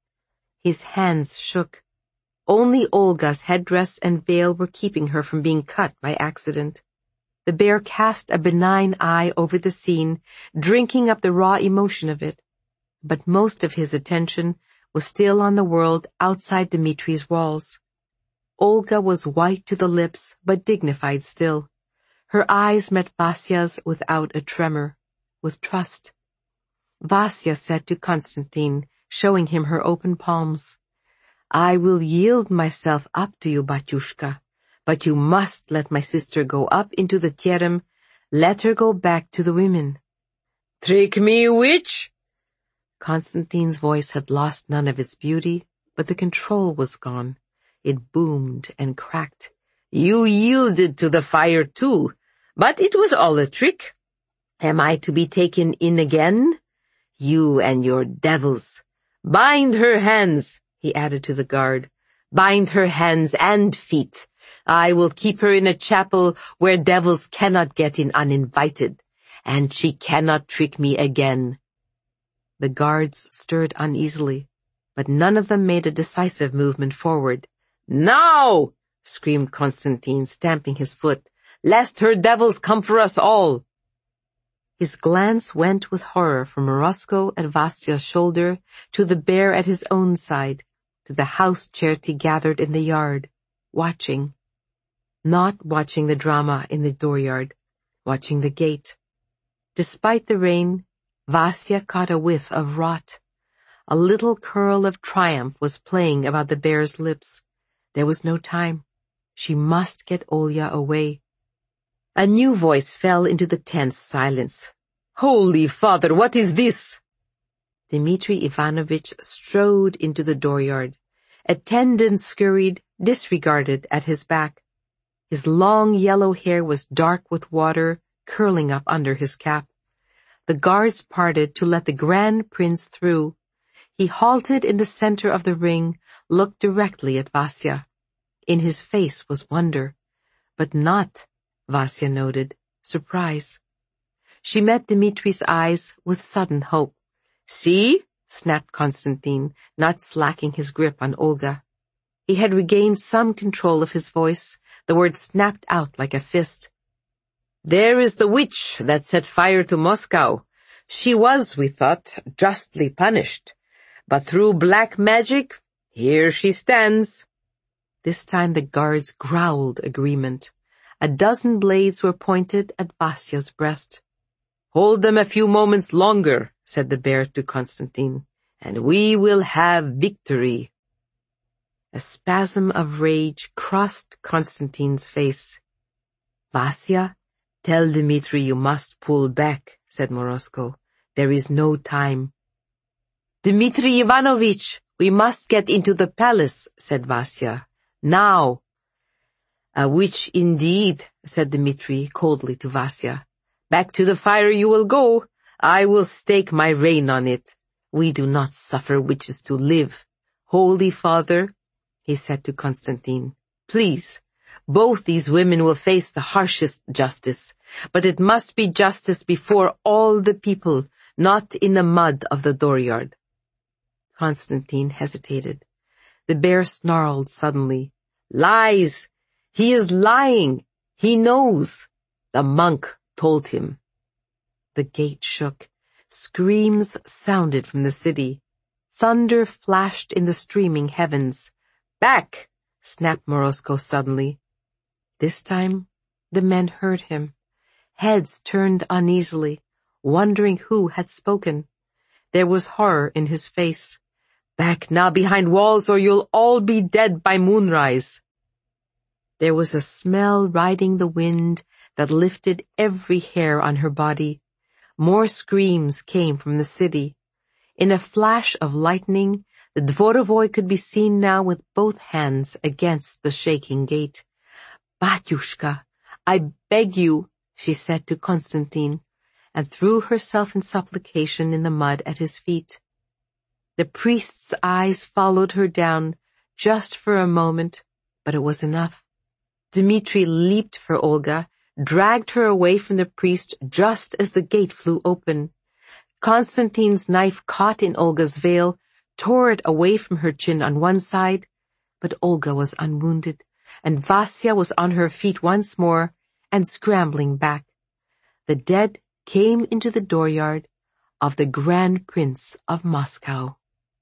His hands shook. Only Olga's headdress and veil were keeping her from being cut by accident. The bear cast a benign eye over the scene, drinking up the raw emotion of it. But most of his attention was still on the world outside Dmitri's walls. Olga was white to the lips, but dignified still. Her eyes met Vasya's without a tremor, with trust. Vasya said to Constantine, showing him her open palms, "I will yield myself up to you, Batyushka, but you must let my sister go up into the terem. Let her go back to the women." "Trick me, witch!" Constantine's voice had lost none of its beauty, but the control was gone. It boomed and cracked. You yielded to the fire too, but it was all a trick. Am I to be taken in again? You and your devils. Bind her hands, he added to the guard. Bind her hands and feet. I will keep her in a chapel where devils cannot get in uninvited, and she cannot trick me again. The guards stirred uneasily, but none of them made a decisive movement forward. Now! Screamed Constantine, stamping his foot, lest her devils come for us all. His glance went with horror from Morosco at Vasya's shoulder to the bear at his own side, to the house charity gathered in the yard, watching. Not watching the drama in the dooryard, watching the gate. Despite the rain, Vasya caught a whiff of rot. A little curl of triumph was playing about the bear's lips. There was no time. She must get Olya away. A new voice fell into the tense silence. Holy Father, what is this? Dmitri Ivanovitch strode into the dooryard. Attendants scurried, disregarded, at his back. His long yellow hair was dark with water, curling up under his cap. The guards parted to let the Grand Prince through. He halted in the center of the ring, looked directly at Vasya. In his face was wonder, but not, Vasya noted, surprise. She met Dmitri's eyes with sudden hope. See? Snapped Constantine, not slacking his grip on Olga. He had regained some control of his voice. The word snapped out like a fist. There is the witch that set fire to Moscow. She was, we thought, justly punished. But through black magic, here she stands. This time the guards growled agreement. A dozen blades were pointed at Vasya's breast. Hold them a few moments longer, said the bear to Constantine, and we will have victory. A spasm of rage crossed Constantine's face. Vasya, tell Dmitri you must pull back, said Morosco. There is no time. Dmitri Ivanovitch, we must get into the palace, said Vasya. Now. A witch indeed, said Dmitri coldly to Vasya. Back to the fire you will go. I will stake my reign on it. We do not suffer witches to live. Holy Father, he said to Constantine, please, both these women will face the harshest justice, but it must be justice before all the people, not in the mud of the dooryard. Constantine hesitated. The bear snarled suddenly. Lies! He is lying! He knows! The monk told him. The gate shook. Screams sounded from the city. Thunder flashed in the streaming heavens. Back! Snapped Morosco suddenly. This time, the men heard him. Heads turned uneasily, wondering who had spoken. There was horror in his face. Back now behind walls or you'll all be dead by moonrise. There was a smell riding the wind that lifted every hair on her body. More screams came from the city. In a flash of lightning, the Dvorovoy could be seen now with both hands against the shaking gate. Batyushka, I beg you, she said to Constantine, and threw herself in supplication in the mud at his feet. The priest's eyes followed her down just for a moment, but it was enough. Dmitri leaped for Olga, dragged her away from the priest just as the gate flew open. Constantine's knife caught in Olga's veil, tore it away from her chin on one side, but Olga was unwounded, and Vasya was on her feet once more and scrambling back. The dead came into the dooryard of the Grand Prince of Moscow.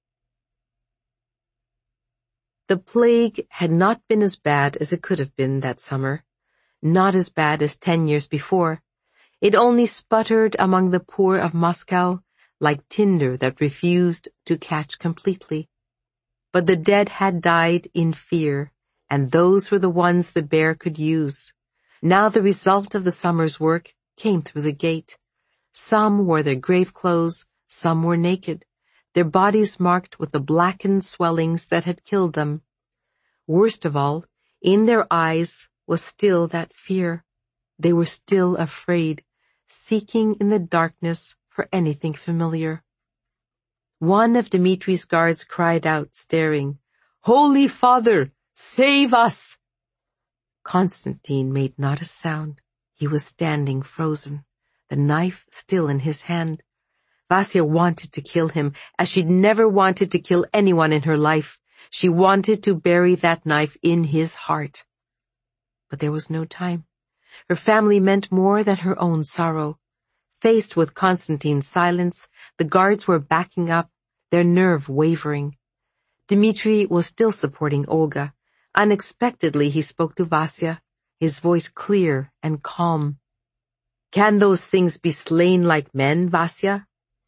The plague had not been as bad as it could have been that summer, not as bad as 10 years before. It only sputtered among the poor of Moscow like tinder that refused to catch completely. But the dead had died in fear, and those were the ones the bear could use. Now the result of the summer's work came through the gate. Some wore their grave clothes, some were naked, their bodies marked with the blackened swellings that had killed them. Worst of all, in their eyes was still that fear. They were still afraid, seeking in the darkness for anything familiar. One of Dimitri's guards cried out, staring, "Holy Father, save us!" Constantine made not a sound. He was standing frozen, the knife still in his hand. Vasya wanted to kill him, as she'd never wanted to kill anyone in her life. She wanted to bury that knife in his heart. But there was no time. Her family meant more than her own sorrow. Faced with Constantine's silence, the guards were backing up, their nerve wavering. Dimitri was still supporting Olga. Unexpectedly he spoke to Vasya, his voice clear and calm. "Can those things be slain like men, Vasya?"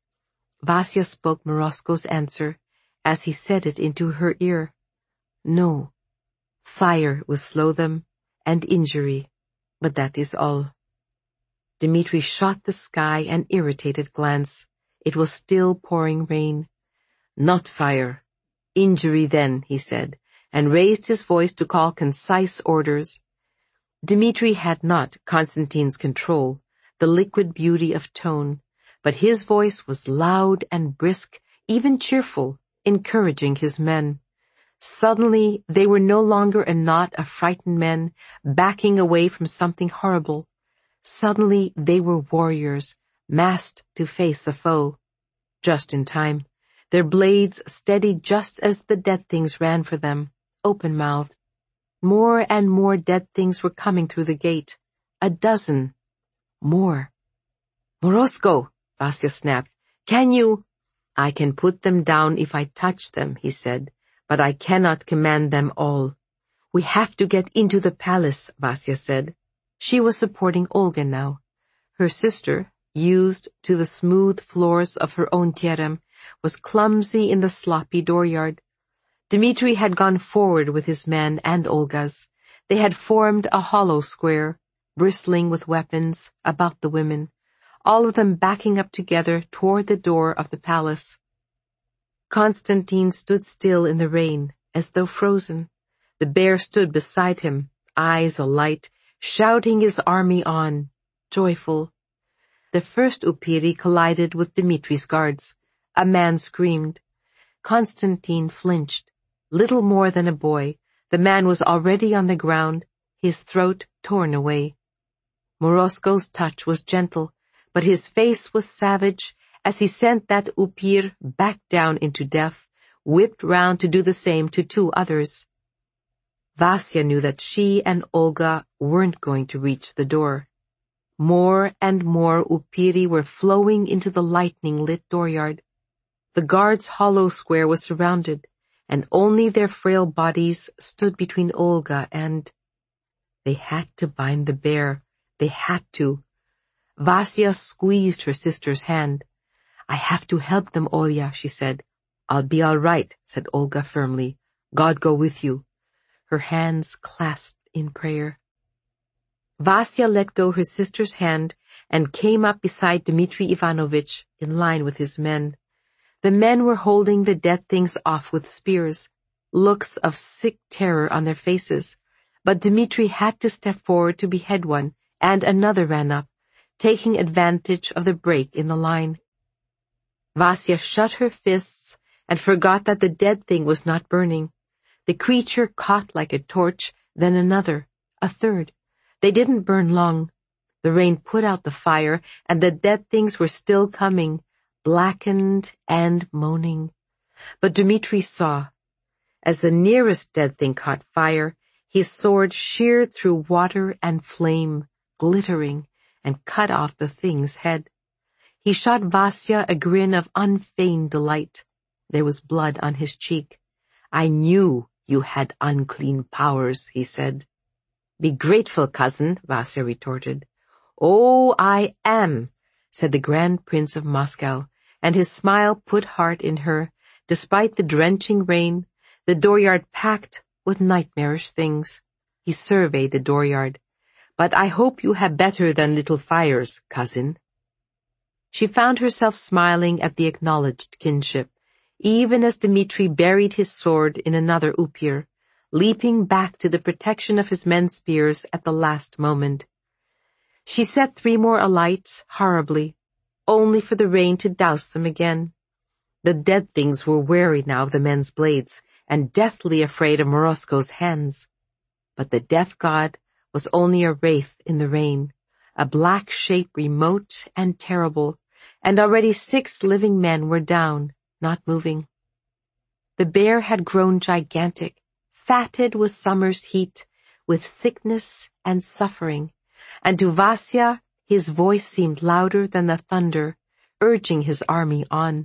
Vasya spoke Morosko's answer as he said it into her ear. "No. Fire will slow them, and injury, but that is all." Dimitri shot the sky an irritated glance. It was still pouring rain. "Not fire. Injury then," he said, and raised his voice to call concise orders. Dimitri had not Constantine's control, the liquid beauty of tone, but his voice was loud and brisk, even cheerful, encouraging his men. Suddenly, they were no longer a knot of frightened men, backing away from something horrible. Suddenly, they were warriors, massed to face the foe. Just in time, their blades steady just as the dead things ran for them, open-mouthed. More and more dead things were coming through the gate. A dozen. More. "Morosko," Vasya snapped. "Can you—" "I can put them down if I touch them," he said, "but I cannot command them all." "We have to get into the palace," Vasya said. She was supporting Olga now. Her sister, used to the smooth floors of her own terem, was clumsy in the sloppy dooryard. Dimitri had gone forward with his men and Olga's. They had formed a hollow square, bristling with weapons, about the women, all of them backing up together toward the door of the palace. Constantine stood still in the rain, as though frozen. The bear stood beside him, eyes alight, shouting his army on, joyful. The first Upiri collided with Dimitri's guards. A man screamed. Constantine flinched. Little more than a boy, the man was already on the ground, his throat torn away. Morosko's touch was gentle, but his face was savage as he sent that Upir back down into death, whipped round to do the same to two others. Vasya knew that she and Olga weren't going to reach the door. More and more Upiri were flowing into the lightning-lit dooryard. The guards' hollow square was surrounded, and only their frail bodies stood between Olga and— They had to bind the bear. They had to. Vasya squeezed her sister's hand. "I have to help them, Olya," she said. "I'll be all right," said Olga firmly. "God go with you." Her hands clasped in prayer. Vasya let go her sister's hand and came up beside Dmitri Ivanovich in line with his men. The men were holding the dead things off with spears, looks of sick terror on their faces, but Dmitri had to step forward to behead one, and another ran up, taking advantage of the break in the line. Vasya shut her fists and forgot that the dead thing was not burning. The creature caught like a torch, then another, a third. They didn't burn long. The rain put out the fire, and the dead things were still coming, blackened and moaning. But Dmitri saw. As the nearest dead thing caught fire, his sword sheared through water and flame, glittering, and cut off the thing's head. He shot Vasya a grin of unfeigned delight. There was blood on his cheek. "I knew you had unclean powers," he said. "Be grateful, cousin," Vasya retorted. "Oh, I am," said the Grand Prince of Moscow, and his smile put heart in her, despite the drenching rain, the dooryard packed with nightmarish things. He surveyed the dooryard. "But I hope you have better than little fires, cousin." She found herself smiling at the acknowledged kinship, even as Dmitri buried his sword in another Upir, leaping back to the protection of his men's spears at the last moment. She set 3 more alight, horribly, only for the rain to douse them again. The dead things were wary now of the men's blades, and deathly afraid of Morosco's hands. But the death god was only a wraith in the rain, a black shape remote and terrible, and already 6 living men were down, not moving. The bear had grown gigantic, fatted with summer's heat, with sickness and suffering, and to Vasya his voice seemed louder than the thunder, urging his army on.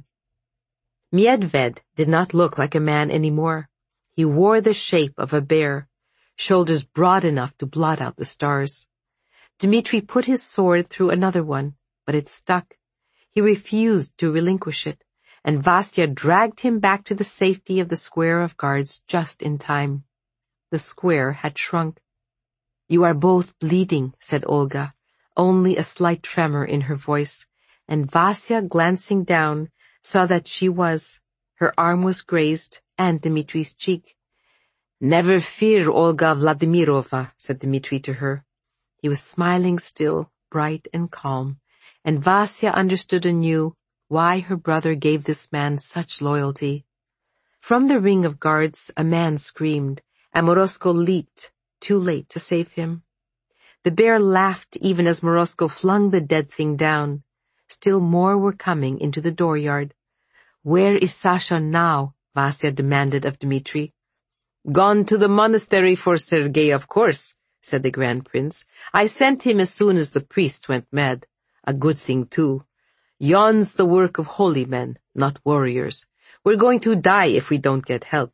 Medved did not look like a man anymore. He wore the shape of a bear, shoulders broad enough to blot out the stars. Dmitri put his sword through another one, but it stuck. He refused to relinquish it, and Vasya dragged him back to the safety of the square of guards just in time. The square had shrunk. "You are both bleeding," said Olga, only a slight tremor in her voice, and Vasya, glancing down, saw that she was. Her arm was grazed, and Dmitri's cheek. "Never fear, Olga Vladimirovna," said Dmitri to her. He was smiling still, bright and calm, and Vasya understood anew why her brother gave this man such loyalty. From the ring of guards a man screamed, and Morosco leaped, too late to save him. The bear laughed even as Morosco flung the dead thing down. Still more were coming into the dooryard. "Where is Sasha now?" Vasya demanded of Dmitri. "Gone to the monastery for Sergei, of course," said the Grand Prince. "I sent him as soon as the priest went mad. A good thing, too. Yon's the work of holy men, not warriors. We're going to die if we don't get help."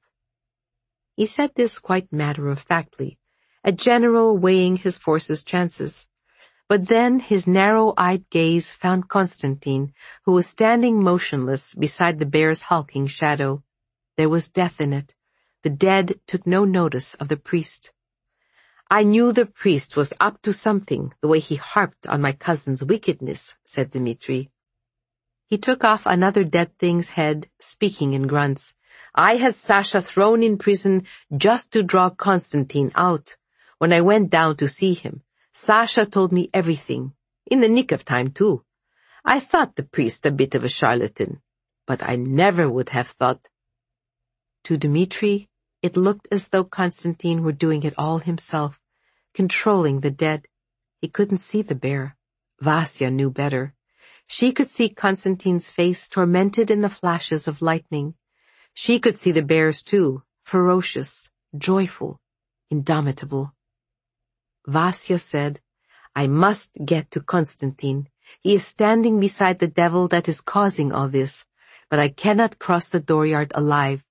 He said this quite matter-of-factly, a general weighing his force's chances. But then his narrow-eyed gaze found Constantine, who was standing motionless beside the bear's hulking shadow. There was death in it. The dead took no notice of the priest. "I knew the priest was up to something, the way he harped on my cousin's wickedness," said Dmitri. He took off another dead thing's head, speaking in grunts. "I had Sasha thrown in prison just to draw Constantine out. When I went down to see him, Sasha told me everything, in the nick of time, too. I thought the priest a bit of a charlatan, but I never would have thought." To Dmitri, it looked as though Constantine were doing it all himself, controlling the dead. He couldn't see the bear. Vasya knew better. She could see Constantine's face tormented in the flashes of lightning. She could see the bear's too, ferocious, joyful, indomitable. Vasya said, "I must get to Constantine. He is standing beside the devil that is causing all this, but I cannot cross the dooryard alive."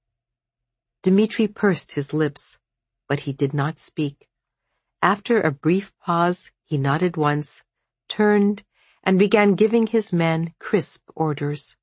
Dmitri pursed his lips, but he did not speak. After a brief pause, he nodded once, turned, and began giving his men crisp orders.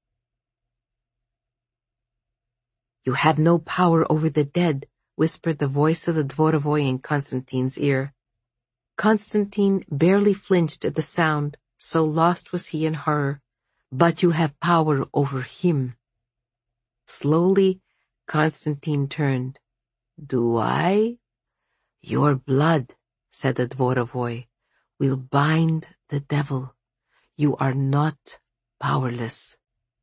"You have no power over the dead," whispered the voice of the Dvorovoy in Constantine's ear. Constantine barely flinched at the sound, so lost was he in horror. "But you have power over him." Slowly, Constantine turned. "Do I?" "Your blood," said the Dvorovoy, "will bind the devil. You are not powerless."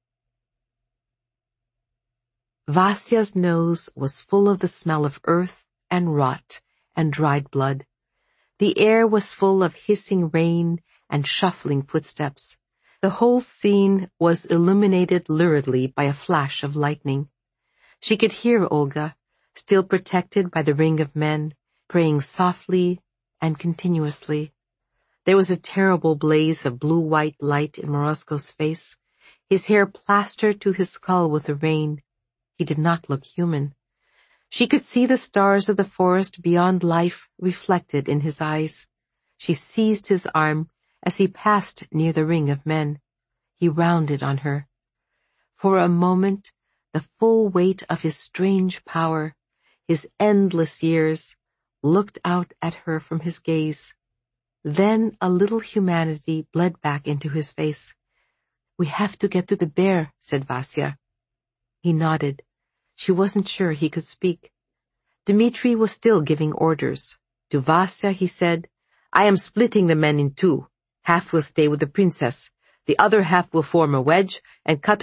Vasya's nose was full of the smell of earth and rot and dried blood. The air was full of hissing rain and shuffling footsteps. The whole scene was illuminated luridly by a flash of lightning. She could hear Olga, still protected by the ring of men, praying softly and continuously. There was a terrible blaze of blue-white light in Morosco's face, his hair plastered to his skull with the rain. He did not look human. She could see the stars of the forest beyond life reflected in his eyes. She seized his arm as he passed near the ring of men. He rounded on her. For a moment, the full weight of his strange power, his endless years, looked out at her from his gaze. Then a little humanity bled back into his face. "We have to get to the bear," said Vasya. He nodded. She wasn't sure he could speak. Dmitri was still giving orders. To Vasya he said, "I am splitting the men in two. Half will stay with the princess. The other half will form a wedge and cut